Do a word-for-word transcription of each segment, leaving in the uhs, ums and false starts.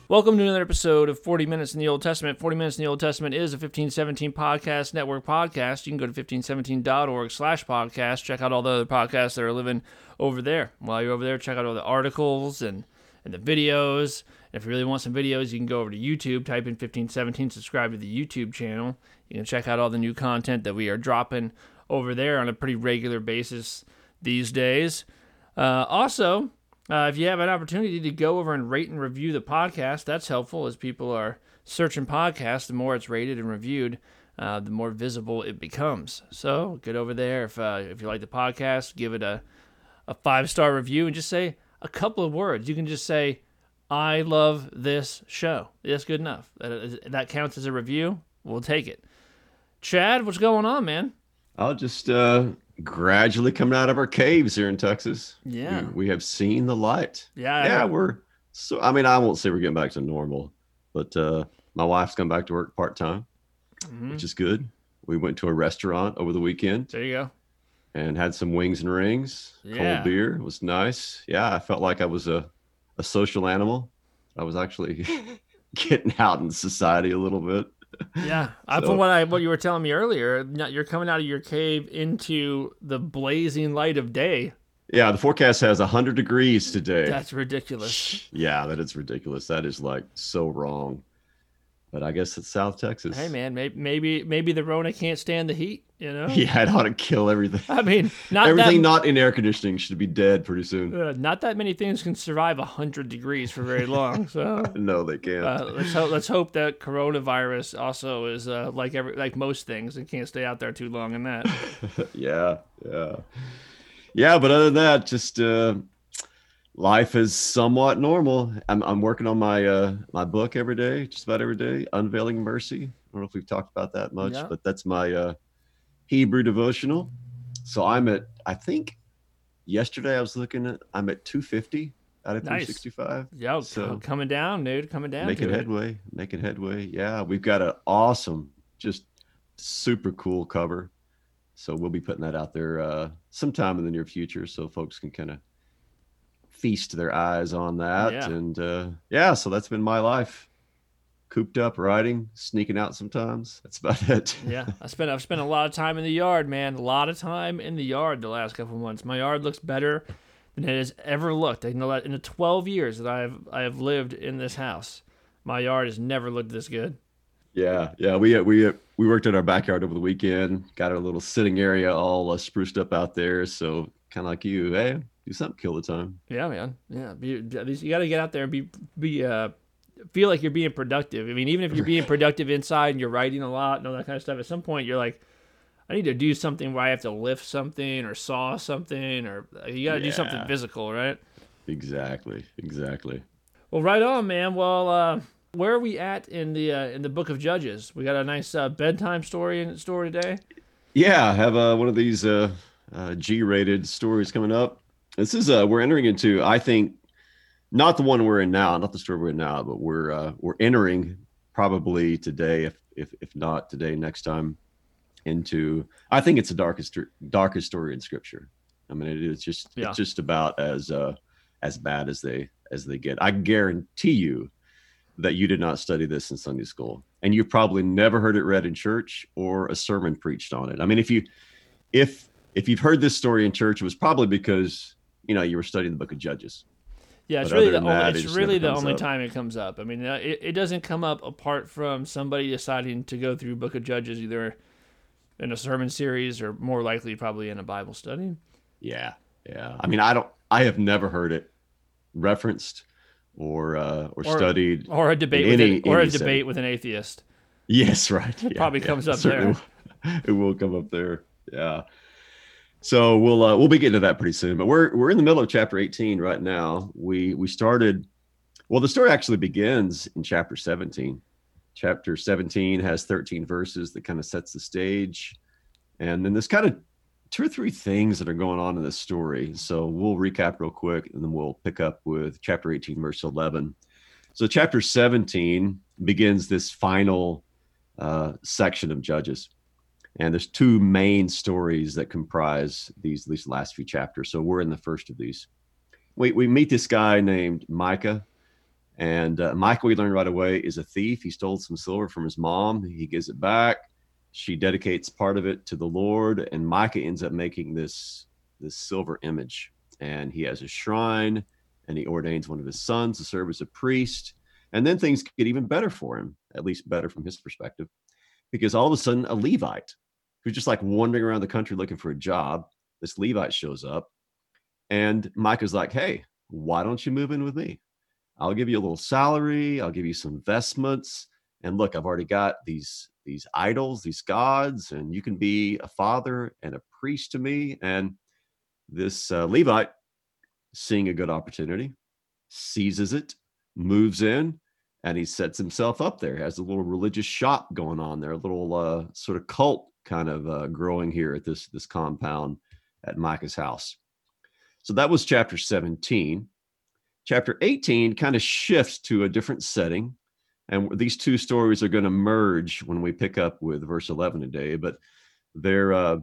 Welcome to another episode of forty minutes in the Old Testament. forty minutes in the Old Testament is a fifteen seventeen Podcast Network podcast. You can go to fifteen seventeen dot org slash podcast. Check out all the other podcasts that are living over there. While you're over there, check out all the articles and, and the videos. And if you really want some videos, you can go over to YouTube, type in fifteen seventeen, subscribe to the YouTube channel. You can check out all the new content that we are dropping over there on a pretty regular basis these days. Uh, also... Uh, if you have an opportunity to go over and rate and review the podcast, that's helpful as people are searching podcasts. The more it's rated and reviewed, uh, the more visible it becomes. So get over there. If uh, if you like the podcast, give it a, a five-star review and just say a couple of words. You can just say, I love this show. That's good enough. That, that counts as a review. We'll take it. Chad, what's going on, man? I'll just... Uh... gradually coming out of our caves here in Texas. Yeah. We, we have seen the light. Yeah. Yeah, we're so I mean, I won't say we're getting back to normal, but uh my wife's come back to work part-time, mm-hmm. which is good. We went to a restaurant over the weekend. There you go. And had some wings and rings. Yeah. Cold beer. It was nice. Yeah, I felt like I was a, a social animal. I was actually getting out in society a little bit. Yeah, so, from what I what you were telling me earlier, you're coming out of your cave into the blazing light of day. Yeah, the forecast has one hundred degrees today. That's ridiculous. Yeah, that is ridiculous. That is like so wrong. But I guess it's South Texas. Hey, man, maybe maybe, maybe the Rona can't stand the heat, you know? Yeah, it ought to kill everything. I mean, not everything that, not in air conditioning should be dead pretty soon. Uh, not that many things can survive one hundred degrees for very long. So no, they can't. Uh, let's hope let's hope that coronavirus also is uh, like every like most things and can't stay out there too long in that. yeah, yeah, yeah. But other than that, just. Uh, Life is somewhat normal. I'm I'm working on my uh, my book every day, just about every day, Unveiling Mercy. I don't know if we've talked about that much, yeah. but that's my uh, Hebrew devotional. So I'm at, I think yesterday I was looking at, I'm at two fifty out of nice. three sixty-five. Yo, so coming down, dude, coming down. Making headway, it. making headway. Yeah, we've got an awesome, just super cool cover. So we'll be putting that out there uh, sometime in the near future so folks can kind of feast their eyes on that. Yeah. And uh yeah so that's been my life, cooped up, writing, sneaking out sometimes. That's about it. yeah I spent I've spent a lot of time in the yard, man. A lot of time in the yard the last couple of months. My yard looks better than it has ever looked. I know that in the twelve years that I've I have lived in this house, my yard has never looked this good. Yeah, yeah. We we we worked in our backyard over the weekend. Got our little sitting area all uh, spruced up out there. So kind of like you, hey, do something, kill the time. Yeah, man. Yeah, be, you got to get out there and be be uh, feel like you're being productive. I mean, even if you're being productive inside and you're writing a lot and all that kind of stuff, at some point you're like, I need to do something where I have to lift something or saw something, or you got to yeah. do something physical, right? Exactly, exactly. Well, right on, man. Well, uh, where are we at in the uh, in the Book of Judges? We got a nice uh, bedtime story in story today. Yeah, I have uh, one of these uh, uh, G-rated stories coming up. This is uh we're entering into, I think, not the one we're in now, not the story we're in now, but we're uh, we're entering probably today, if if if not today, next time, into, I think it's the darkest darkest story in Scripture. I mean, it is just yeah. it's just about as uh as bad as they as they get. I guarantee you that you did not study this in Sunday school, and you've probably never heard it read in church or a sermon preached on it. I mean, if you if if you've heard this story in church, it was probably because you know, you were studying the Book of Judges. Yeah, it's but really the only, that, it's it really the only up. time it comes up. I mean, it, it doesn't come up apart from somebody deciding to go through Book of Judges either in a sermon series or more likely probably in a Bible study. Yeah, yeah. I mean, I don't. I have never heard it referenced or uh, or, or studied or a debate with any, an, or a debate setting. with an atheist. Yes, right. It yeah, probably yeah, comes up certainly there. Will, it will come up there. Yeah. So we'll uh, we'll be getting to that pretty soon, but we're we're in the middle of chapter eighteen right now. We we started, well, the story actually begins in chapter seventeen. Chapter seventeen has thirteen verses that kind of sets the stage, and then there's kind of two or three things that are going on in this story. So we'll recap real quick, and then we'll pick up with chapter eighteen, verse eleven. So chapter seventeen begins this final uh, section of Judges. And there's two main stories that comprise these, these last few chapters. So we're in the first of these. We we meet this guy named Micah, And uh, Micah, we learned right away, is a thief. He stole some silver from his mom. He gives it back. She dedicates part of it to the Lord, and Micah ends up making this this silver image. And he has a shrine, and he ordains one of his sons to serve as a priest. And then things get even better for him, at least better from his perspective, because all of a sudden a Levite who's just like wandering around the country looking for a job, this Levite shows up, and Micah's like, hey, why don't you move in with me? I'll give you a little salary. I'll give you some investments. And look, I've already got these, these idols, these gods, and you can be a father and a priest to me. And this uh, Levite, seeing a good opportunity, seizes it, moves in, and he sets himself up there. He has a little religious shop going on there, a little uh, sort of cult kind of uh, growing here at this, this compound at Micah's house. So that was chapter seventeen. Chapter eighteen kind of shifts to a different setting. And these two stories are going to merge when we pick up with verse eleven today. But there uh,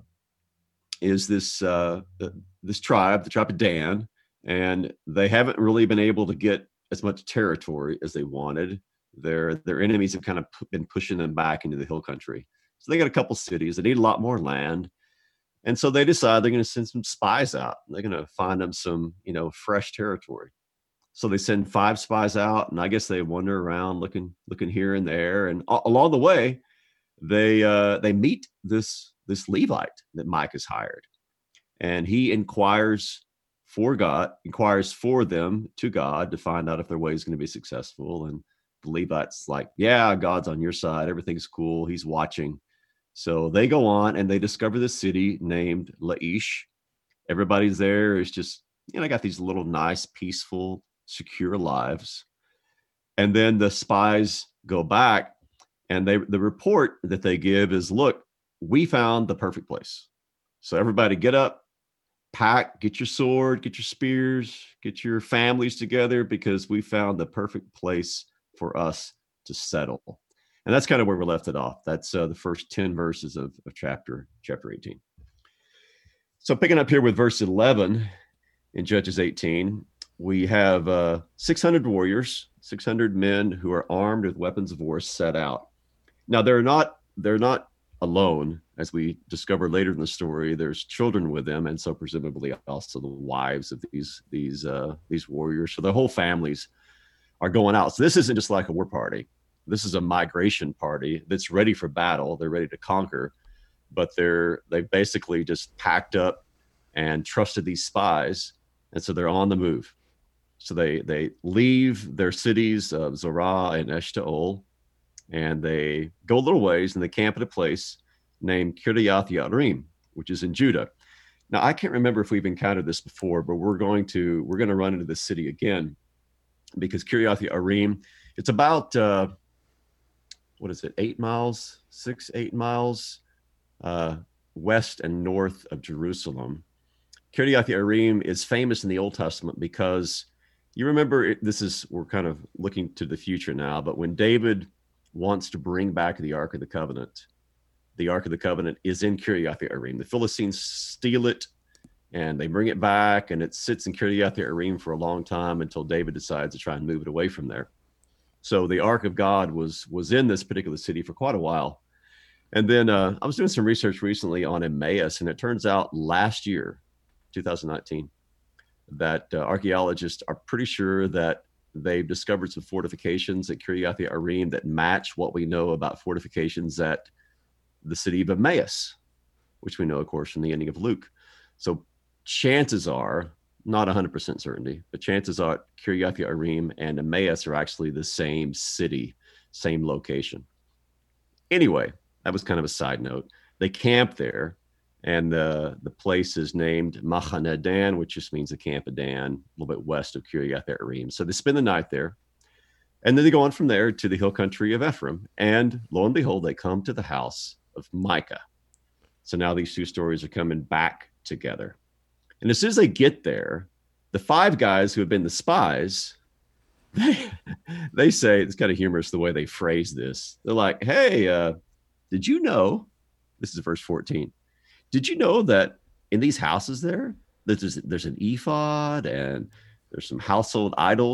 is this, uh, this tribe, the tribe of Dan, and they haven't really been able to get as much territory as they wanted. Their, their enemies have kind of been pushing them back into the hill country. So they got a couple cities. They need a lot more land. And so they decide they're going to send some spies out. They're going to find them some, you know, fresh territory. So they send five spies out, and I guess they wander around looking, looking here and there. And a- along the way, they uh, they meet this this Levite that Micah has hired, and he inquires for God, inquires for them to God to find out if their way is going to be successful. And the Levite's like, "Yeah, God's on your side. Everything's cool. He's watching." So they go on and they discover this city named Laish. Everybody's there is just, you know, got these little nice, peaceful, secure lives. And then the spies go back, and they the report that they give is, look, we found the perfect place. So everybody get up, pack, get your sword, get your spears, get your families together, because we found the perfect place for us to settle. And that's kind of where we left it off. That's uh, the first ten verses of, of chapter chapter eighteen. So picking up here with verse eleven in Judges eighteen, we have uh, six hundred warriors, six hundred men who are armed with weapons of war set out. Now they're not they're not alone, as we discover later in the story. There's children with them, and so presumably also the wives of these these uh, these warriors. So the whole families are going out. So this isn't just like a war party. This is a migration party that's ready for battle. They're ready to conquer, but they're they've basically just packed up and trusted these spies, and so they're on the move. So they they leave their cities of Zorah and Eshtaol, and they go a little ways, and they camp at a place named Kirjath Yearim, which is in Judah. Now I can't remember if we've encountered this before, but we're going to we're going to run into this city again, because Kirjath Yearim, it's about uh, what is it, eight miles, six, eight miles uh, west and north of Jerusalem. Kirjath Yearim is famous in the Old Testament because you remember, it, this is, we're kind of looking to the future now, but when David wants to bring back the Ark of the Covenant, the Ark of the Covenant is in Kirjath Yearim. The Philistines steal it, and they bring it back, and it sits in Kirjath Yearim for a long time until David decides to try and move it away from there. So the Ark of God was was in this particular city for quite a while. And then uh, I was doing some research recently on Emmaus, and it turns out last year, two thousand nineteen, that uh, archaeologists are pretty sure that they've discovered some fortifications at Kirjath Yearim that match what we know about fortifications at the city of Emmaus, which we know, of course, from the ending of Luke. So chances are, not one hundred percent certainty, but chances are Kirjath Yearim and Emmaus are actually the same city, same location. Anyway, that was kind of a side note. They camp there, and the, the place is named Machane Dan, which just means the camp of Dan, a little bit west of Kirjath Yearim. So they spend the night there, and then they go on from there to the hill country of Ephraim. And lo and behold, they come to the house of Micah. So now these two stories are coming back together. And as soon as they get there, the five guys who have been the spies, they, they say, it's kind of humorous the way they phrase this. They're like, hey, uh, did you know, this is verse fourteen, did you know that in these houses there, there's, there's an ephod and there's some household idols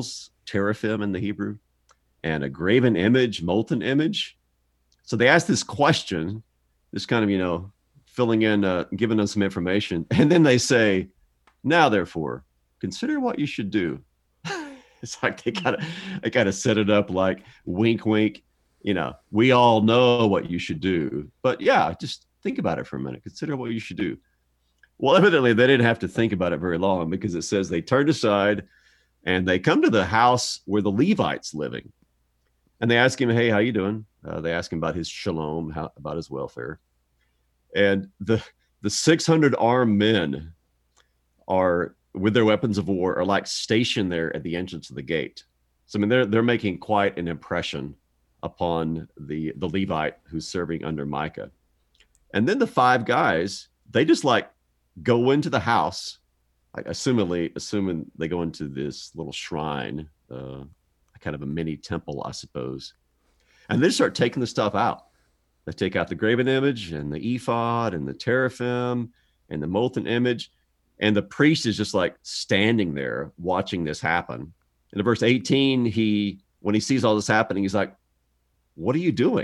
teraphim in the Hebrew, and a graven image, molten image. So they ask this question, this kind of, you know, filling in, uh, giving us some information. And then they say, now, therefore, consider what you should do. It's like they kind of, they kind of set it up like wink, wink. You know, we all know what you should do, but yeah, just think about it for a minute. Consider what you should do. Well, evidently they didn't have to think about it very long, because it says they turned aside and they come to the house where the Levites living. And they ask him, hey, how you doing? Uh, they ask him about his shalom, how, about his welfare. And the the six hundred armed men are, with their weapons of war, are like stationed there at the entrance of the gate. So, I mean, they're they're making quite an impression upon the, the Levite who's serving under Micah. And then the five guys, they just like go into the house, like assumingly, assuming they go into this little shrine, uh, kind of a mini temple, I suppose. And they start taking the stuff out. They take out the graven image and the ephod and the teraphim and the molten image. And the priest is just like standing there watching this happen. And in verse eighteen, he, when he sees all this happening, he's like, what are you doing?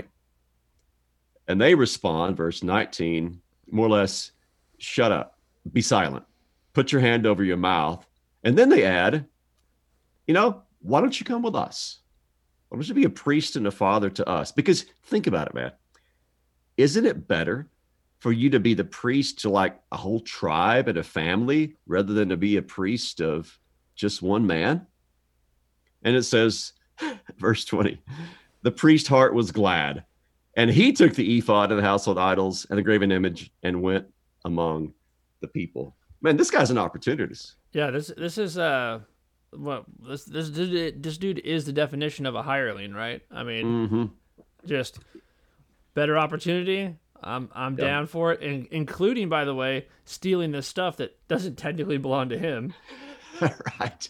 And they respond, verse nineteen, more or less, shut up, be silent, put your hand over your mouth. And then they add, you know, why don't you come with us? Why don't you be a priest and a father to us? Because think about it, man. Isn't it better for you to be the priest to like a whole tribe and a family rather than to be a priest of just one man? And it says, verse twenty, the priest's heart was glad, and he took the ephod and the household idols and the graven image and went among the people. Man, this guy's an opportunist. Yeah, this this is uh, well, this this dude, this dude is the definition of a hireling, right? I mean, Mm-hmm. just better opportunity. I'm I'm Yeah. down for it, and including, by the way, stealing this stuff that doesn't technically belong to him. Right.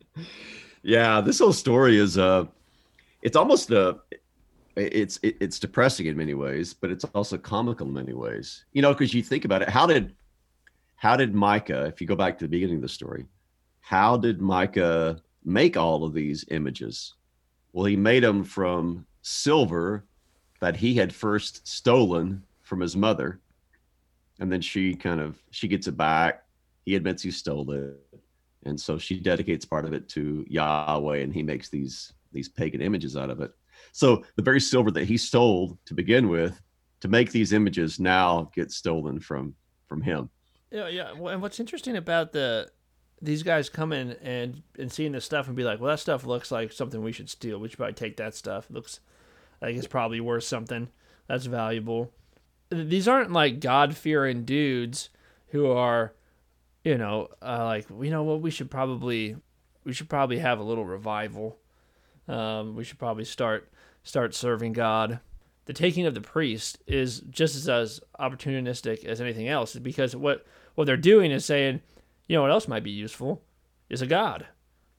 Yeah, this whole story is uh it's almost uh it's it, it's depressing in many ways, but it's also comical in many ways. You know, because you think about it, how did how did Micah, if you go back to the beginning of the story, how did Micah make all of these images? Well, he made them from silver that he had first stolen from his mother, and then she kind of she gets it back. He admits he stole it, and so she dedicates part of it to Yahweh, and he makes these these pagan images out of it. So the very silver that he stole to begin with to make these images now gets stolen from from him. Yeah, yeah. Well, and what's interesting about the these guys coming and and seeing this stuff and be like, well, that stuff looks like something we should steal. We should probably take that stuff. It looks like it's probably worth something that's valuable. These aren't like God-fearing dudes who are, you know, uh, like, you know what, we should probably we should probably have a little revival. Um, we should probably start start serving God. The taking of the priest is just as, as opportunistic as anything else, because what what they're doing is saying, you know, what else might be useful is a god.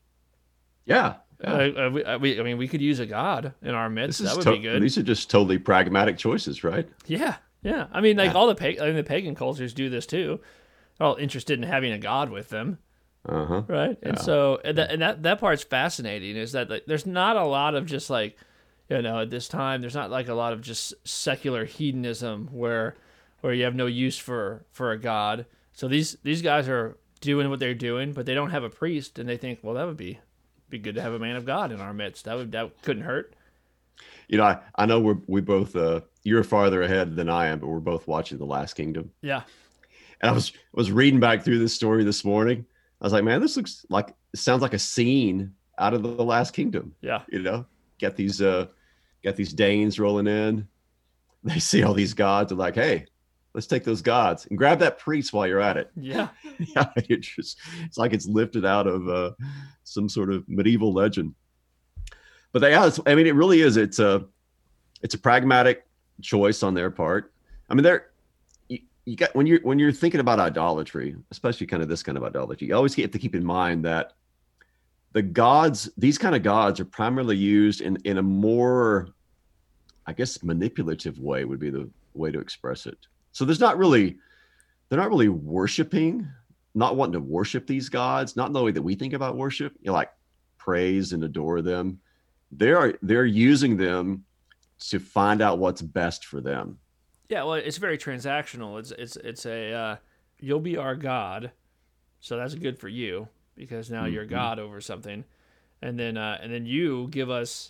Yeah. yeah. Uh, uh, we, uh, we, I mean, we could use a god in our midst. This That is would to- be good. These are just totally pragmatic choices, right? Yeah, yeah. I mean, like Yeah. all the pag- I mean, the pagan cultures do this too. They're all interested in having a god with them, Uh-huh. right? And Yeah. so, and that, and that that part's fascinating. Is that like, there's not a lot of just like, you know, at this time, there's not like a lot of just secular hedonism where where you have no use for for a god. So these these guys are doing what they're doing, but they don't have a priest, and they think, well, that would be be good to have a man of God in our midst. That would that couldn't hurt. You know, I, I know we're we both uh you're farther ahead than I am, but we're both watching The Last Kingdom. Yeah, And I was was reading back through this story this morning. I was like, man, this looks like it sounds like a scene out of The Last Kingdom. yeah, You know, get these uh got these Danes rolling in. They see all these gods. They're like, hey, let's take those gods and grab that priest while you're at it. yeah. Yeah, it just, it's like it's lifted out of uh, some sort of medieval legend. But they, yeah, it's, I mean, it really is. It's a, it's a pragmatic choice on their part. I mean, they're, you, you got when you're when you're thinking about idolatry, especially kind of this kind of idolatry, you always have to keep in mind that the gods, these kind of gods, are primarily used in in a more, I guess, manipulative way would be the way to express it. So there's not really, they're not really worshiping, not wanting to worship these gods, not in the way that we think about worship, you know, like praise and adore them, they're they're using them to find out what's best for them. Yeah, well, it's very transactional. It's it's it's a uh, you'll be our God, so that's good for you because now you're Mm-hmm. God over something, and then uh, and then you give us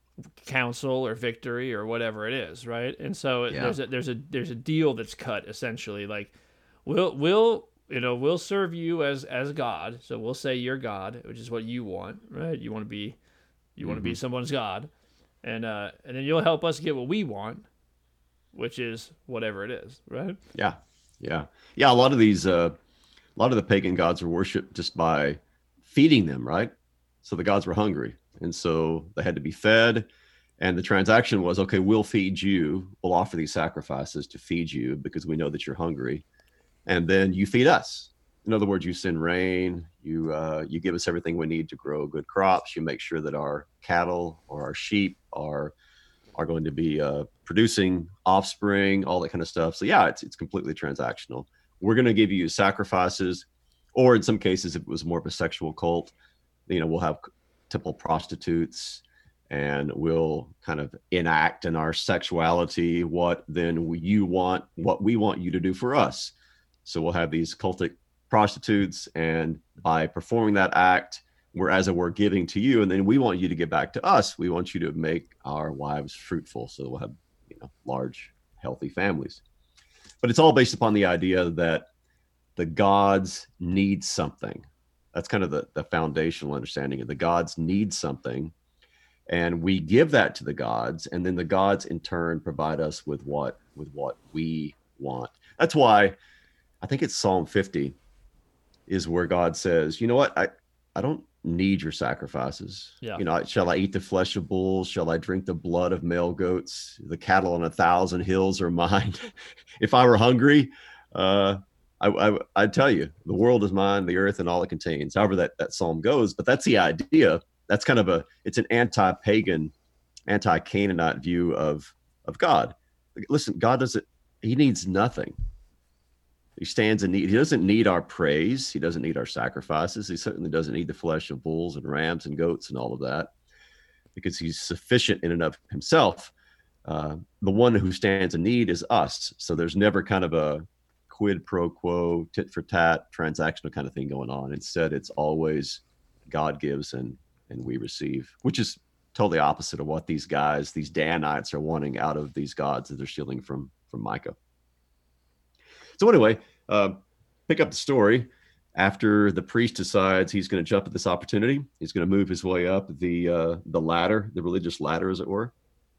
counsel or victory or whatever it is, right? And so Yeah. there's a there's a there's a deal that's cut essentially. Like we'll we'll you know we'll serve you as as God, so we'll say you're God, which is what you want, right? You want to be you want to be Mm-hmm. someone's God, and uh, and then you'll help us get what we want, which is whatever it is, right? Yeah. Yeah. Yeah. A lot of these, uh, a lot of the pagan gods were worshipped just by feeding them, right? So the gods were hungry. And so they had to be fed. And the transaction was, okay, we'll feed you. We'll offer these sacrifices to feed you because we know that you're hungry. And then you feed us. In other words, you send rain, you uh, you give us everything we need to grow good crops. You make sure that our cattle or our sheep are are going to be uh, producing offspring, all that kind of stuff. So yeah, it's it's completely transactional. We're going to give you sacrifices, or in some cases, if it was more of a sexual cult, you know, we'll have temple prostitutes, and we'll kind of enact in our sexuality what then we, you want, what we want you to do for us. So we'll have these cultic prostitutes, and by performing that act, we're as it were giving to you, and then we want you to give back to us. We want you to make our wives fruitful, so we'll have, you know, large, healthy families. But it's all based upon the idea that the gods need something. That's kind of the, the foundational understanding of the gods need something, and we give that to the gods, and then the gods in turn provide us with what with what we want. That's why I think it's Psalm fifty is where God says, you know what, I I don't need your sacrifices. Yeah. You know, shall I eat the flesh of bulls? Shall I drink the blood of male goats? The cattle on a thousand hills are mine. If I were hungry, uh, I, I, I'd tell you, the world is mine, the earth and all it contains. However that, that psalm goes, but that's the idea. That's kind of a, it's an anti-pagan, anti-Canaanite view of, of God. Listen, God doesn't, he needs nothing. He stands in need. He doesn't need our praise. He doesn't need our sacrifices. He certainly doesn't need the flesh of bulls and rams and goats and all of that, because he's sufficient in and of himself. Uh, the one who stands in need is us. So there's never kind of a quid pro quo, tit for tat, transactional kind of thing going on. Instead, it's always God gives and and we receive, which is totally opposite of what these guys, these Danites, are wanting out of these gods that they're stealing from from Micah. So anyway, uh, pick up the story. After the priest decides he's going to jump at this opportunity, he's going to move his way up the uh, the ladder, the religious ladder, as it were.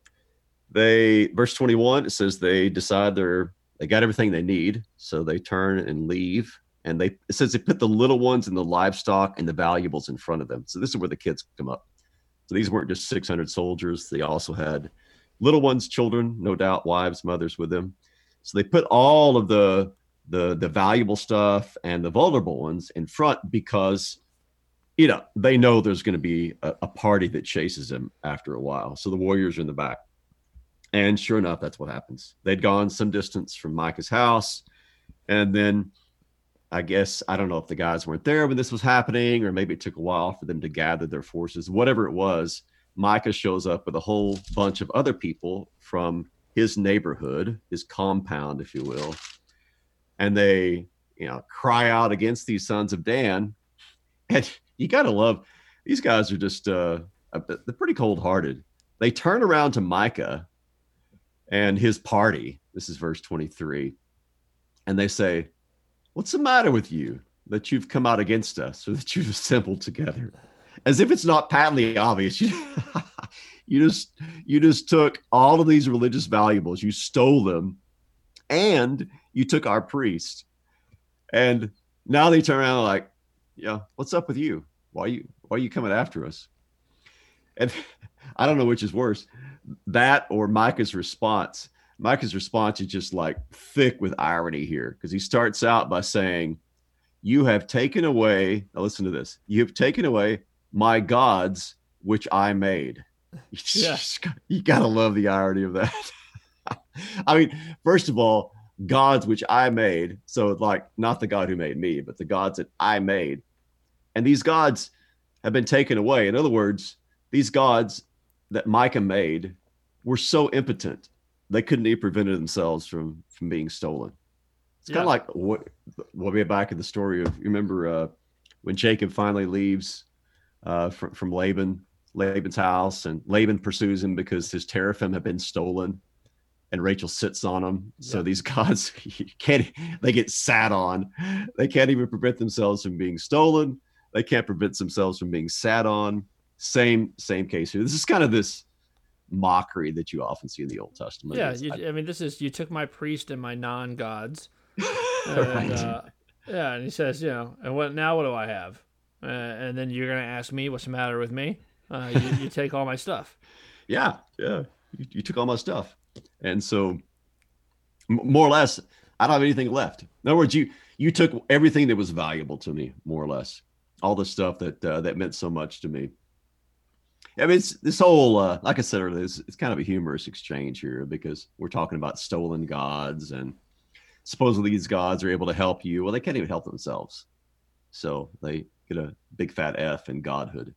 They, verse twenty-one, it says they decide they're they got everything they need, so they turn and leave. And they it says they put the little ones and the livestock and the valuables in front of them. So this is where the kids come up. So these weren't just six hundred soldiers; they also had little ones, children, no doubt, wives, mothers with them. So they put all of the the the valuable stuff and the vulnerable ones in front because, you know, they know there's going to be a, a party that chases them after a while. So the warriors are in the back. And sure enough, that's what happens. They'd gone some distance from Micah's house. And then I guess, I don't know if the guys weren't there when this was happening, or maybe it took a while for them to gather their forces. Whatever it was, Micah shows up with a whole bunch of other people from his neighborhood, his compound, if you will. And they, you know, cry out against these sons of Dan. And you got to love, these guys are just, uh, they're pretty cold hearted. They turn around to Micah and his party. This is verse twenty-three. And they say, what's the matter with you that you've come out against us, or that you've assembled together? As if it's not patently obvious. You, you just you just took all of these religious valuables, you stole them, and you took our priest. And now they turn around like, yeah, what's up with you? Why are you why are you coming after us? And I don't know which is worse, that or Micah's response. Micah's response is just like thick with irony here, because he starts out by saying, you have taken away, now listen to this, you have taken away my gods, which I made. Yeah. You got to love the irony of that. I mean, first of all, gods, which I made. So like not the God who made me, but the gods that I made. And these gods, have been taken away. In other words, these gods that Micah made were so impotent they couldn't even prevent themselves from from being stolen. It's kind Yeah. of like what we'll be back in the story of, you remember uh, when Jacob finally leaves uh, from, from Laban, Laban's house, and Laban pursues him because his teraphim have been stolen, and Rachel sits on them. So Yeah. these gods can't, they get sat on. They can't even prevent themselves from being stolen. They can't prevent themselves from being sat on. Same, same case here. This is kind of this mockery that you often see in the Old Testament. Yeah, It's, you, I, I mean, this is you took my priest and my non-gods, and right. uh, yeah, and he says, you know, and what now? What do I have? Uh, and then you're gonna ask me what's the matter with me? Uh, you, you take all my stuff. Yeah, yeah. You, you took all my stuff, and so m- more or less, I don't have anything left. In other words, you you took everything that was valuable to me, more or less, all the stuff that uh, that meant so much to me. I mean, it's this whole, uh, like I said earlier, it's, it's kind of a humorous exchange here because we're talking about stolen gods, and supposedly these gods are able to help you. Well, they can't even help themselves, so they get a big fat F in godhood.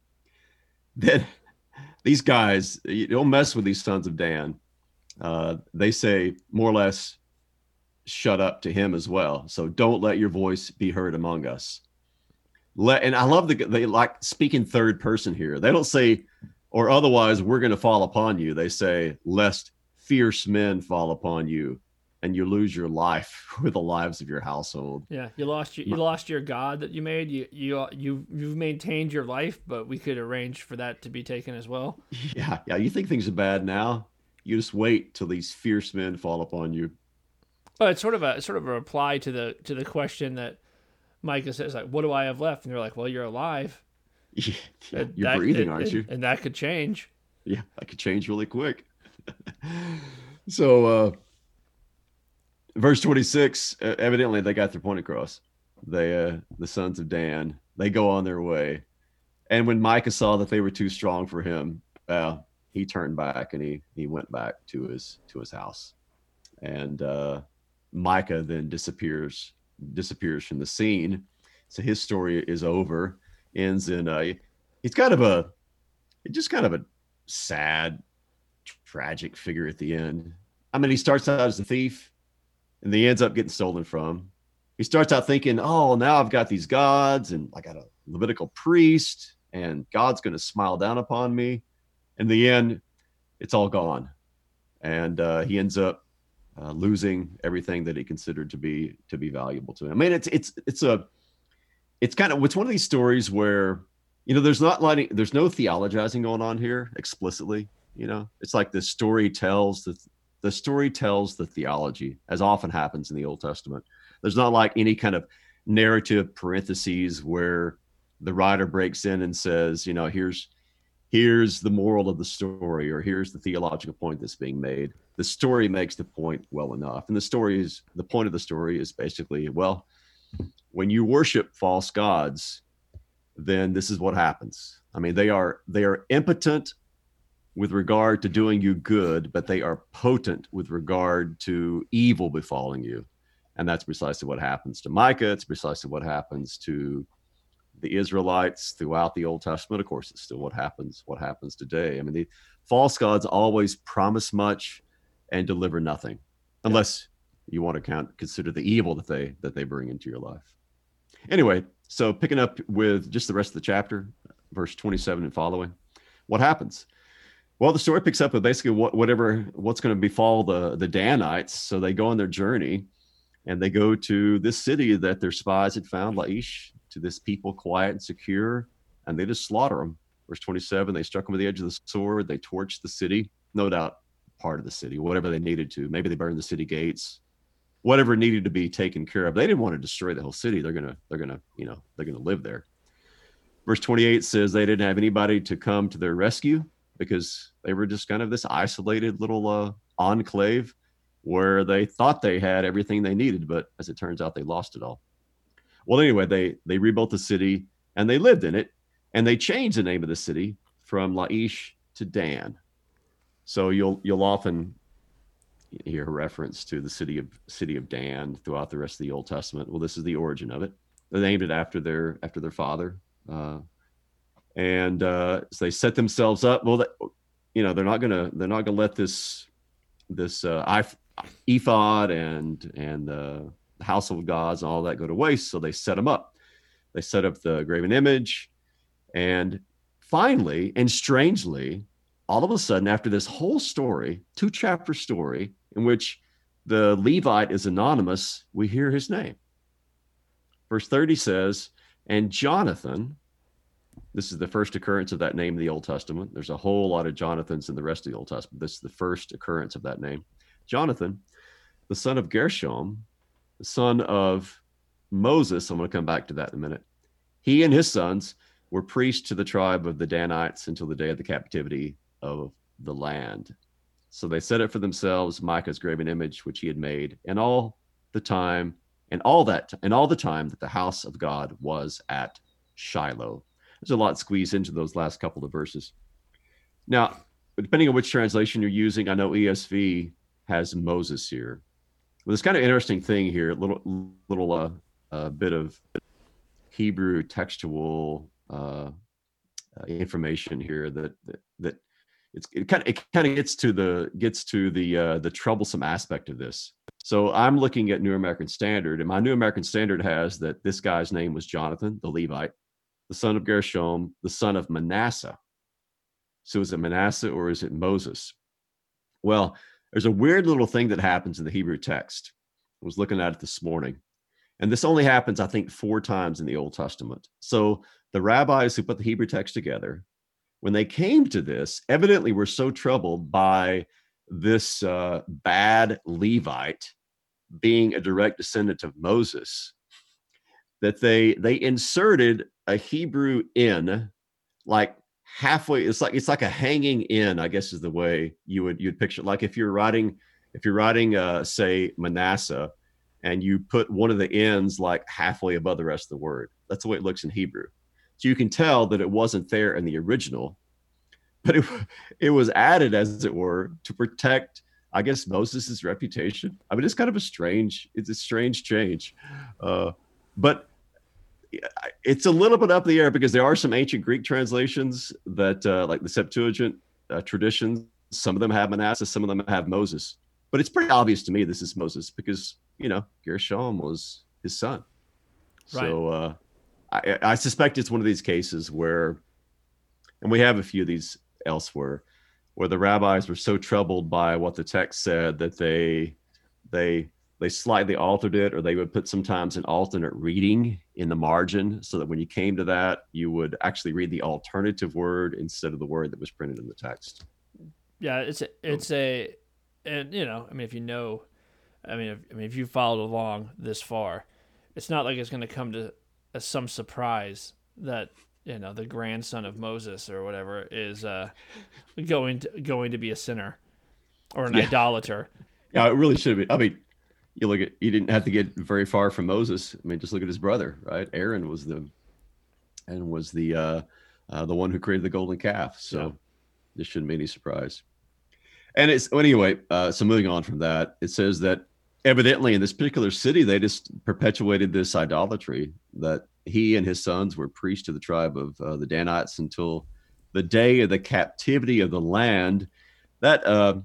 Then these guys, you don't mess with these sons of Dan. Uh, they say more or less, shut up to him as well. So don't let your voice be heard among us. Let, and I love the, they like speaking third person here. They don't say, or otherwise we're going to fall upon you. They say, lest fierce men fall upon you and you lose your life with the lives of your household. Yeah, you lost your, you lost your god that you made. You you you you've maintained your life, but we could arrange for that to be taken as well. Yeah, yeah. You think things are bad now? You just wait till these fierce men fall upon you. But it's sort of a sort of a reply to the to the question that Micah says, like, "What do I have left?" And they're like, "Well, you're alive. Yeah, And you're that, breathing, and, aren't and, you? and that could change." Yeah, that could change really quick. So, uh, verse twenty-six, uh, evidently they got their point across. They, uh, the sons of Dan, they go on their way. And when Micah saw that they were too strong for him, uh, he turned back and he he went back to his to his house. And uh, Micah then disappears disappears from the scene. So his story is over. Ends in uh, he's kind of a just kind of a sad, tragic figure at the end. I mean, he starts out as a thief, and he ends up getting stolen from. He starts out thinking, "Oh, now I've got these gods, and I got a Levitical priest, and God's going to smile down upon me." In the end, it's all gone, and uh, he ends up uh, losing everything that he considered to be to be valuable to him. I mean, it's it's it's a it's kind of it's one of these stories where, you know, there's not like there's no theologizing going on here explicitly. You know, it's like the story tells the the story tells the theology, as often happens in the Old Testament. There's not like any kind of narrative parentheses where the writer breaks in and says, you know, here's here's the moral of the story, or here's the theological point that's being made. The story makes the point well enough. And the story is the point of the story is basically, well, when you worship false gods, then this is what happens. I mean, they are they are impotent with regard to doing you good, but they are potent with regard to evil befalling you. And that's precisely what happens to Micah. It's precisely what happens to the Israelites throughout the Old Testament. Of course, it's still what happens, what happens today. I mean, the false gods always promise much and deliver nothing, unless you want to count, consider the evil that they that they bring into your life. Anyway, so picking up with just the rest of the chapter, verse twenty-seven and following, what happens? Well, the story picks up with basically what, whatever what's going to befall the the Danites. So they go on their journey, and they go to this city that their spies had found, Laish, to this people quiet and secure, and they just slaughter them. Verse twenty-seven, they struck them with the edge of the sword. They torched the city, no doubt part of the city, whatever they needed to. Maybe they burned the city gates, whatever needed to be taken care of. They didn't want to destroy the whole city. They're gonna, they're gonna, you know, they're gonna live there. Verse twenty-eight says they didn't have anybody to come to their rescue because they were just kind of this isolated little uh, enclave where they thought they had everything they needed, but as it turns out, they lost it all. Well, anyway, they they rebuilt the city and they lived in it, and they changed the name of the city from Laish to Dan. So you'll you'll often hear a reference to the city of city of Dan throughout the rest of the Old Testament. Well, this is the origin of it. They named it after their after their father, uh, And uh, so they set themselves up. Well, that, you know, they're not gonna they're not gonna let this this uh, ephod and and uh, the household gods and all that go to waste. So they set them up. They set up the graven image, and finally, and strangely, all of a sudden, after this whole story, two chapter story in which the Levite is anonymous, we hear his name. Verse thirty says, and Jonathan, this is the first occurrence of that name in the Old Testament. There's a whole lot of Jonathans in the rest of the Old Testament. This is the first occurrence of that name. Jonathan, the son of Gershom, the son of Moses, I'm going to come back to that in a minute. He and his sons were priests to the tribe of the Danites until the day of the captivity of the land. So they set it for themselves, Micah's graven image, which he had made, and all the time, and all that, and all the time that the house of God was at Shiloh. There's a lot squeezed into those last couple of verses. Now, depending on which translation you're using, I know E S V has Moses here. Well, there's kind of interesting thing here, a little, little uh, uh, bit of Hebrew textual uh, uh, information here that that, that it's, it kind of it kind of gets to the gets to the uh, the troublesome aspect of this. So I'm looking at New American Standard, and my New American Standard has that this guy's name was Jonathan, the Levite, the son of Gershom, the son of Manasseh. So is it Manasseh or is it Moses? Well, there's a weird little thing that happens in the Hebrew text. I was looking at it this morning. And this only happens, I think, four times in the Old Testament. So the rabbis who put the Hebrew text together, when they came to this, evidently were so troubled by this uh, bad Levite being a direct descendant of Moses, that they they inserted a Hebrew in, like halfway. It's like it's like a hanging in, I guess is the way you would you'd picture it. Like if you're writing, if you're writing, uh, say Manasseh, and you put one of the ends like halfway above the rest of the word. That's the way it looks in Hebrew. So you can tell that it wasn't there in the original, but it it was added, as it were, to protect, I guess, Moses's reputation. I mean, it's kind of a strange, it's a strange change. Uh, but it's a little bit up in the air because there are some ancient Greek translations that, uh, like the Septuagint uh, traditions, some of them have Manasseh, some of them have Moses. But it's pretty obvious to me this is Moses because, you know, Gershom was his son. Right. So uh, I, I suspect it's one of these cases where, and we have a few of these elsewhere, where the rabbis were so troubled by what the text said that they they they slightly altered it, or they would put sometimes an alternate reading in the margin so that when you came to that, you would actually read the alternative word instead of the word that was printed in the text. Yeah, it's a, it's a, and you know, I mean, if you know, I mean, if, I mean, if you followed along this far, it's not like it's going to come to as some surprise that, you know, the grandson of Moses or whatever is uh, going to going to be a sinner or an yeah. idolater. Yeah, it really should be. I mean, you look at, you didn't have to get very far from Moses. I mean, just look at his brother, right? Aaron was the, and was the uh, uh, the one who created the golden calf. So yeah. This shouldn't be any surprise. And it's anyway. Uh, so moving on from that, it says that evidently in this particular city, they just perpetuated this idolatry, that he and his sons were priests to the tribe of uh, the Danites until the day of the captivity of the land. That uh,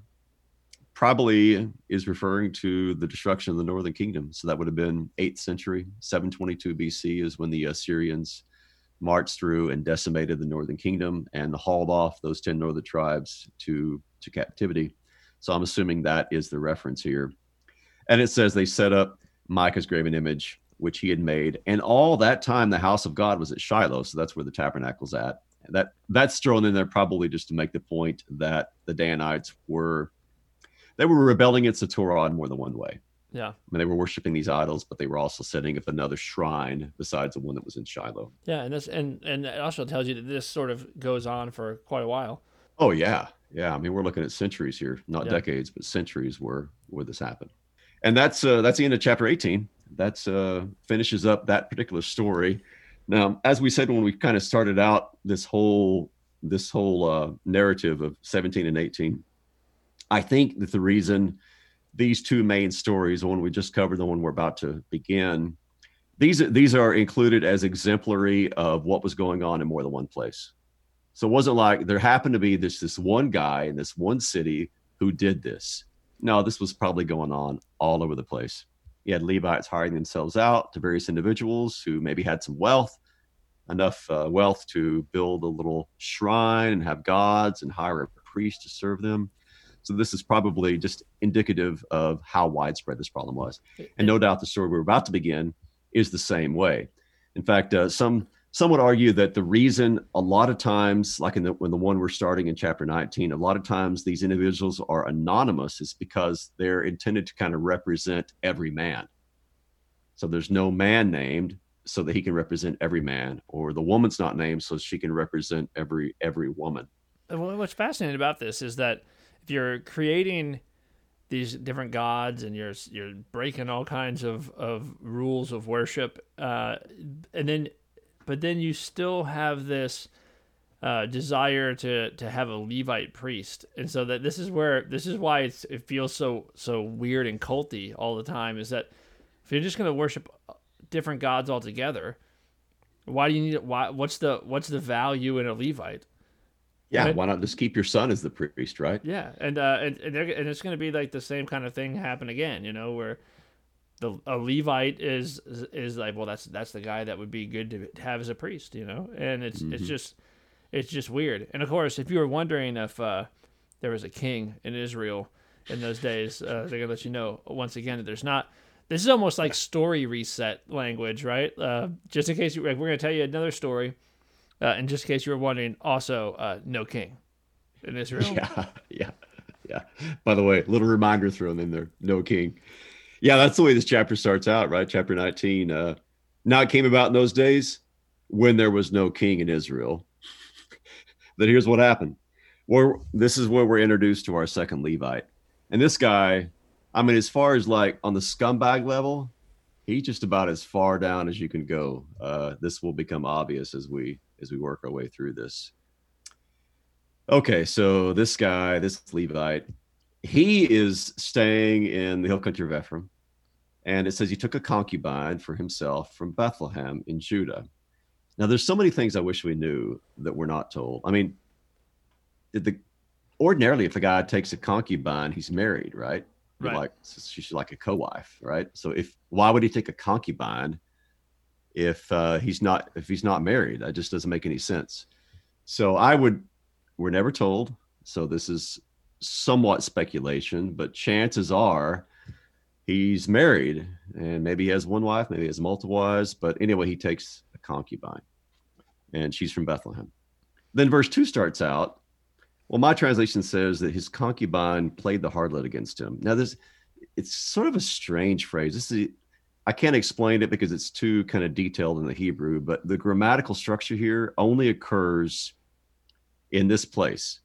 probably is referring to the destruction of the northern kingdom. So that would have been eighth century, seven twenty-two B C is when the Assyrians marched through and decimated the northern kingdom and hauled off those ten northern tribes to, to captivity. So I'm assuming that is the reference here. And it says they set up Micah's graven image, which he had made. And all that time, the house of God was at Shiloh. So that's where the tabernacle's at. And that that's thrown in there probably just to make the point that the Danites were, they were rebelling against the Torah in more than one way. Yeah. I mean, they were worshiping these idols, but they were also setting up another shrine besides the one that was in Shiloh. Yeah. And this, and, and it also tells you that this sort of goes on for quite a while. Oh, yeah. Yeah. I mean, we're looking at centuries here, not yeah. decades, but centuries where, where this happened. And that's uh, that's the end of chapter eighteen. That's uh, finishes up that particular story. Now, as we said when we kind of started out this whole this whole uh, narrative of seventeen and eighteen, I think that the reason these two main stories, the one we just covered, the one we're about to begin, these these are included as exemplary of what was going on in more than one place. So it wasn't like there happened to be this this one guy in this one city who did this. No, this was probably going on all over the place. You had Levites hiring themselves out to various individuals who maybe had some wealth, enough uh, wealth to build a little shrine and have gods and hire a priest to serve them. So this is probably just indicative of how widespread this problem was. And no doubt the story we're about to begin is the same way. In fact, uh, some some would argue that the reason a lot of times, like in the, when the one we're starting in chapter nineteen, a lot of times these individuals are anonymous is because they're intended to kind of represent every man. So there's no man named so that he can represent every man, or the woman's not named so she can represent every every woman. Well, what's fascinating about this is that if you're creating these different gods and you're you're breaking all kinds of, of rules of worship, uh, and then but then you still have this uh, desire to to have a Levite priest, and so that this is where this is why it's, it feels so so weird and culty all the time. Is that if you're just going to worship different gods altogether, why do you need why what's the what's the value in a Levite? Yeah, Right? why not just keep your son as the priest, right? Yeah, and uh, and and, and it's going to be like the same kind of thing happen again, you know, where the a Levite is is like, well, that's that's the guy that would be good to have as a priest, you know, and it's mm-hmm. it's just it's just weird. And of course, if you were wondering if uh, there was a king in Israel in those days, uh, they're gonna let you know once again that there's not. This is almost like story reset language, right? Uh, just in case you, like, we're gonna tell you another story. Uh, and just in case you were wondering, also, uh, no king in Israel. Yeah, yeah, yeah. By the way, little reminder thrown in there, no king. Yeah, that's the way this chapter starts out, right? Chapter nineteen. Uh, now it came about in those days when there was no king in Israel. Then here's what happened. Well, this is where we're introduced to our second Levite. And this guy, I mean, as far as like on the scumbag level, he's just about as far down as you can go. Uh, this will become obvious as we as we work our way through this. Okay, so this guy, this Levite, he is staying in the hill country of Ephraim. And it says he took a concubine for himself from Bethlehem in Judah. Now, there's so many things I wish we knew that we're not told. I mean, did the ordinarily, if a guy takes a concubine, he's married, right? Right. Like she's like a co-wife, right? So if why would he take a concubine if uh, he's not if he's not married? That just doesn't make any sense. So I would, we're never told. So this is somewhat speculation, but chances are he's married and maybe he has one wife, maybe he has multiple wives. But anyway, he takes a concubine and she's from Bethlehem. Then verse two starts out. Well, my translation says that his concubine played the harlot against him. Now, this it's sort of a strange phrase. This is I can't explain it because it's too kind of detailed in the Hebrew, but the grammatical structure here only occurs in this place.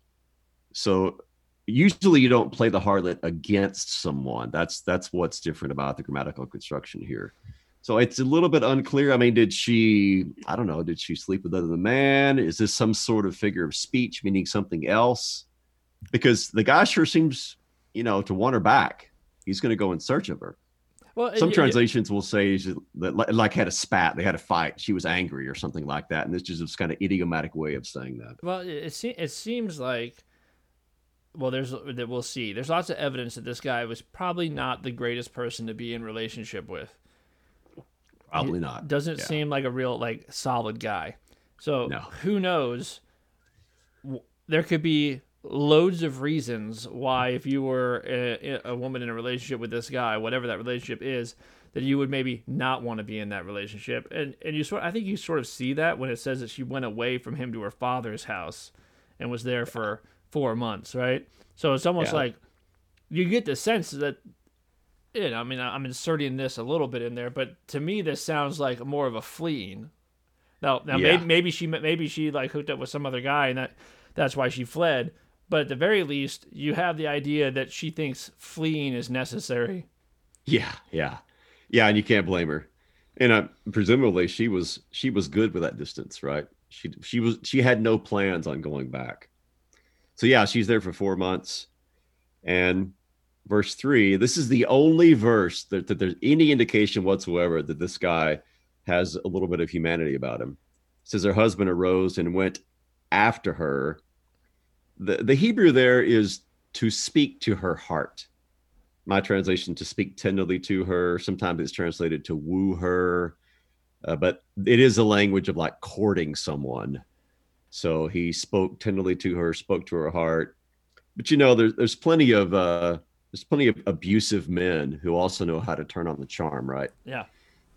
So usually you don't play the harlot against someone. That's that's what's different about the grammatical construction here. So it's a little bit unclear. I mean, did she, I don't know, did she sleep with another man? Is this some sort of figure of speech, meaning something else? Because the guy sure seems, you know, to want her back. He's going to go in search of her. Well, some it, translations it, will say that like had a spat, they had a fight, she was angry or something like that, and this is just kind of idiomatic way of saying that. Well, it it, it seems like, well, there's that we'll see. There's lots of evidence that this guy was probably not the greatest person to be in relationship with. Probably it not. Doesn't yeah. seem like a real like solid guy. So no. Who knows? There could be loads of reasons why, if you were a, a woman in a relationship with this guy, whatever that relationship is, that you would maybe not want to be in that relationship. And and you sort, I think you sort of see that when it says that she went away from him to her father's house and was there for four months, right? So it's almost yeah. like you get the sense that, you know, I mean, I'm inserting this a little bit in there, but to me, this sounds like more of a fleeing. Now, now yeah. maybe, maybe she maybe she like hooked up with some other guy, and that that's why she fled. But at the very least, you have the idea that she thinks fleeing is necessary. Yeah, yeah, yeah, and you can't blame her. And uh, presumably, she was she was good with that distance, right? She she was she had no plans on going back. So yeah, she's there for four months, and verse three. This is the only verse that, that there's any indication whatsoever that this guy has a little bit of humanity about him. It says her husband arose and went after her. The, the Hebrew there is to speak to her heart. My translation, to speak tenderly to her. Sometimes it's translated to woo her. Uh, but it is a language of like courting someone. So he spoke tenderly to her, spoke to her heart. But you know, there's there's plenty of uh, there's plenty of abusive men who also know how to turn on the charm, right? Yeah.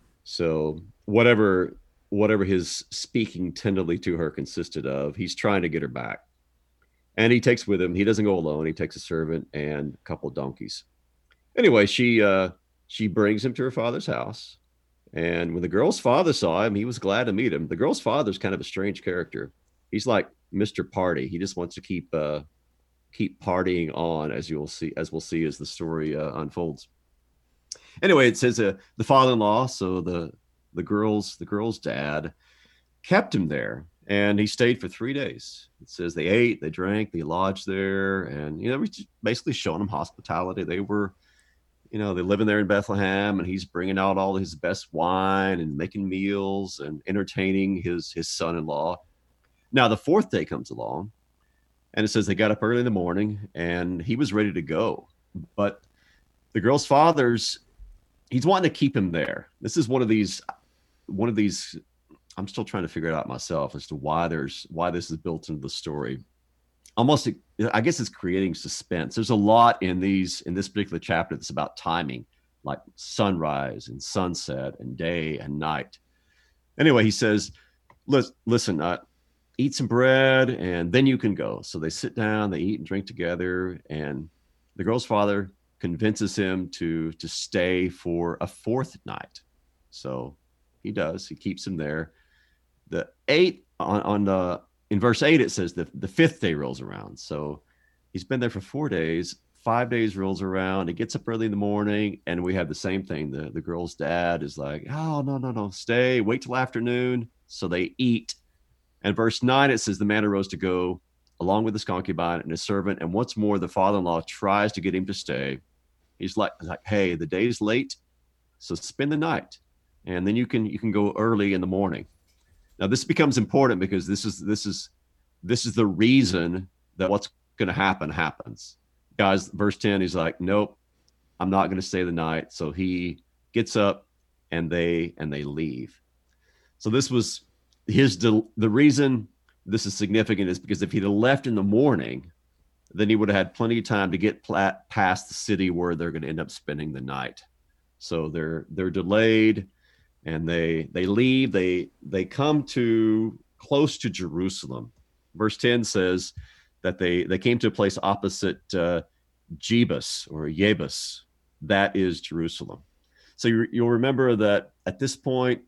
So whatever whatever his speaking tenderly to her consisted of, he's trying to get her back. And he takes with him, he doesn't go alone, he takes a servant and a couple of donkeys. Anyway, she uh, she brings him to her father's house. And when the girl's father saw him, he was glad to meet him. The girl's father's kind of a strange character. He's like Mister Party. He just wants to keep uh, keep partying on, as you'll see, as we'll see as the story uh, unfolds. Anyway, it says uh, the father-in-law, so the the girl's the girl's dad, kept him there, and he stayed for three days. It says they ate, they drank, they lodged there, and you know, we basically showing them hospitality. They were, you know, they're living there in Bethlehem, and he's bringing out all his best wine and making meals and entertaining his his son-in-law. Now the fourth day comes along, and it says they got up early in the morning, and he was ready to go, but the girl's father's he's wanting to keep him there. This is one of these one of these. I'm still trying to figure it out myself as to why there's why this is built into the story. Almost, I guess it's creating suspense. There's a lot in these in this particular chapter that's about timing, like sunrise and sunset and day and night. Anyway, he says, listen, uh, eat some bread and then you can go. So they sit down, they eat and drink together, and the girl's father convinces him to to stay for a fourth night. So he does. He keeps him there. The eighth on, on the in verse eight, it says the, the fifth day rolls around. So he's been there for four days. Five days rolls around. He gets up early in the morning, and we have the same thing. The, the girl's dad is like, oh, no, no, no, stay, wait till afternoon. So they eat. And verse nine, it says the man arose to go along with his concubine and his servant. And once more, the father-in-law tries to get him to stay. He's like, like, hey, the day's late, so spend the night. And then you can you can go early in the morning. Now, this becomes important because this is this is this is the reason that what's going to happen happens. Guys, verse ten, he's like, nope, I'm not going to stay the night. So he gets up and they and they leave. So this was his the reason this is significant is because if he'd have left in the morning, then he would have had plenty of time to get past the city where they're going to end up spending the night. So they're they're delayed. And they they leave, they they come to close to Jerusalem. Verse ten says that they, they came to a place opposite uh, Jebus or Jebus. That is Jerusalem. So you, you'll remember that at this point,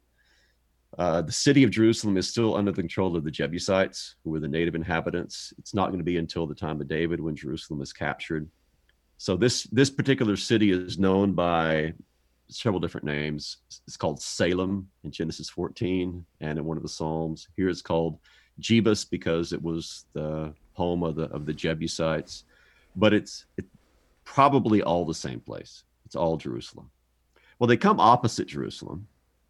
uh, the city of Jerusalem is still under the control of the Jebusites, who were the native inhabitants. It's not going to be until the time of David when Jerusalem is captured. So this this particular city is known by several different names. It's called Salem in Genesis fourteen, and in one of the Psalms. Here it's called Jebus because it was the home of the of the Jebusites. But it's it, probably all the same place. It's all Jerusalem. Well, they come opposite Jerusalem,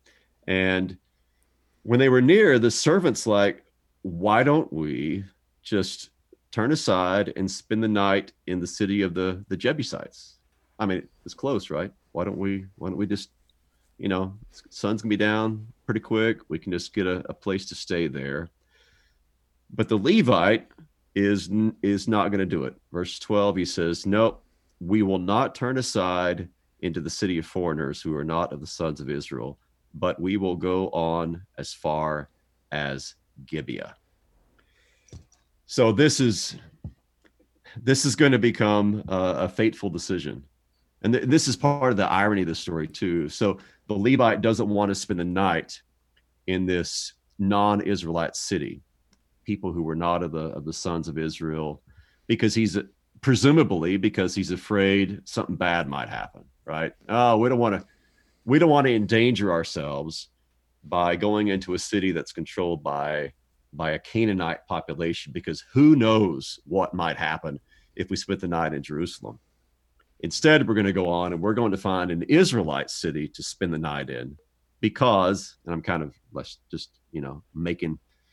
and when they were near, the servant's like, "Why don't we just turn aside and spend the night in the city of the the Jebusites?" I mean, it's close, right? Why don't we, why don't we just, you know, sun's gonna be down pretty quick. We can just get a, a place to stay there. But the Levite is, is not going to do it. Verse twelve, he says, nope, we will not turn aside into the city of foreigners who are not of the sons of Israel, but we will go on as far as Gibeah. So this is, this is going to become a, a fateful decision. And th- this is part of the irony of the story too. So the Levite doesn't want to spend the night in this non-Israelite city, people who were not of the of the sons of Israel, because he's presumably because he's afraid something bad might happen, right? Oh, we don't want to we don't want to endanger ourselves by going into a city that's controlled by by a Canaanite population, because who knows what might happen if we spent the night in Jerusalem. Instead, we're going to go on and we're going to find an Israelite city to spend the night in because, and I'm kind of let's just, you know, making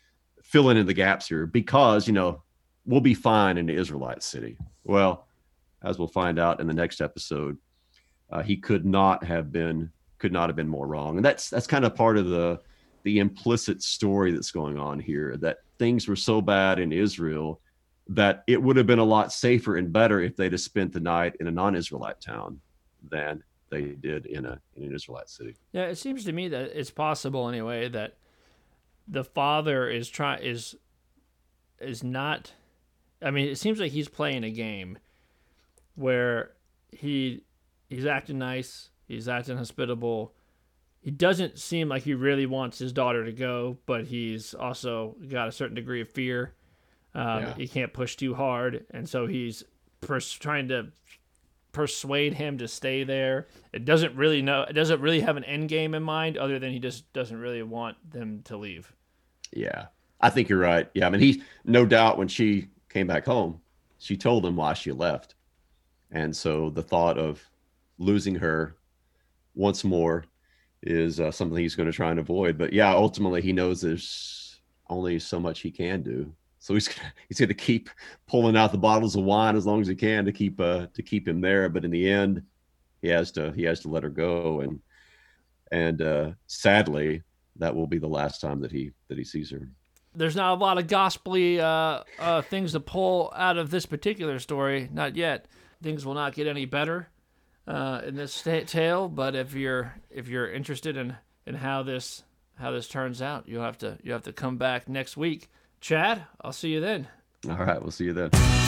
filling in the gaps here because, you know, we'll be fine in the Israelite city. Well, as we'll find out in the next episode, uh, he could not have been could not have been more wrong. And that's that's kind of part of the the implicit story that's going on here, that things were so bad in Israel that it would have been a lot safer and better if they'd have spent the night in a non-Israelite town than they did in a in an Israelite city. Yeah, it seems to me that it's possible anyway that the father is try is is not. I mean, it seems like he's playing a game where he he's acting nice, he's acting hospitable. He doesn't seem like he really wants his daughter to go, but he's also got a certain degree of fear. Um, yeah. He can't push too hard, and so he's pers- trying to persuade him to stay there. It doesn't really know. It doesn't really have an end game in mind, other than he just doesn't really want them to leave. Yeah, I think you're right. Yeah, I mean, he no doubt when she came back home, she told him why she left, and so the thought of losing her once more is uh, something he's going to try and avoid. But yeah, ultimately he knows there's only so much he can do. So he's he's going to keep pulling out the bottles of wine as long as he can to keep uh, to keep him there. But in the end, he has to he has to let her go, and and uh, sadly, that will be the last time that he that he sees her. There's not a lot of gospel-y uh, uh, things to pull out of this particular story, not yet. Things will not get any better uh, in this t- tale. But if you're if you're interested in, in how this how this turns out, you'll have to you have to come back next week. Chad, I'll see you then. All right, we'll see you then.